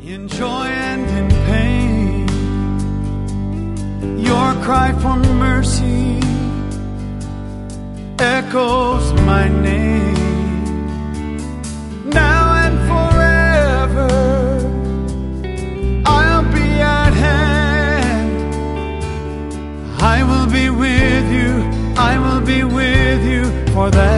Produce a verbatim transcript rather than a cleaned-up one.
In joy and in pain, your cry for mercy echoes my name. Now and forever, I'll be at hand. I will be with you, I will be with you for that.